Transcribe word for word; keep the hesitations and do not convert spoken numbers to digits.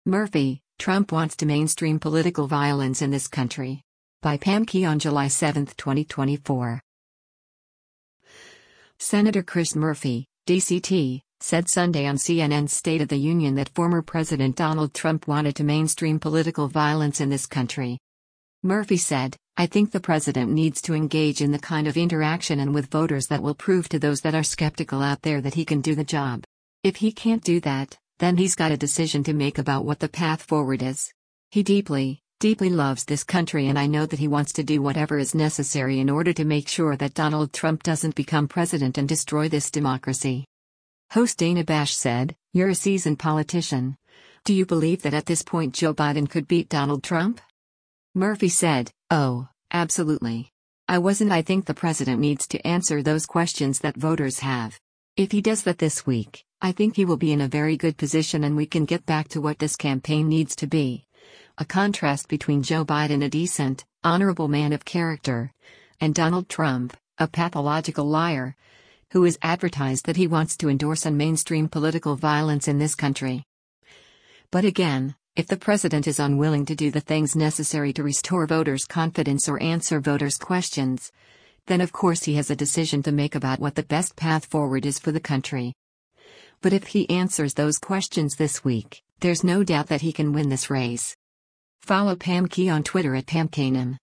Murphy, Trump wants to mainstream political violence in this country. By Pam Key on July seventh, twenty twenty-four. Senator Chris Murphy, D C T, said Sunday on C N N's State of the Union that former President Donald Trump wanted to mainstream political violence in this country. Murphy said, "I think the president needs to engage in the kind of interaction and with voters that will prove to those that are skeptical out there that he can do the job. If he can't do that, then he's got a decision to make about what the path forward is. He deeply, deeply loves this country, and I know that he wants to do whatever is necessary in order to make sure that Donald Trump doesn't become president and destroy this democracy." Host Dana Bash said, "You're a seasoned politician. Do you believe that at this point Joe Biden could beat Donald Trump?" Murphy said, "Oh, absolutely. I wasn't. I think the president needs to answer those questions that voters have. If he does that this week, I think he will be in a very good position and we can get back to what this campaign needs to be. A contrast between Joe Biden, a decent, honorable man of character, and Donald Trump, a pathological liar, who has advertised that he wants to endorse and mainstream political violence in this country. But again, if the president is unwilling to do the things necessary to restore voters' confidence or answer voters' questions, then of course he has a decision to make about what the best path forward is for the country. But if he answers those questions this week, there's no doubt that he can win this race." Follow Pam Key on Twitter at Pam Kanan.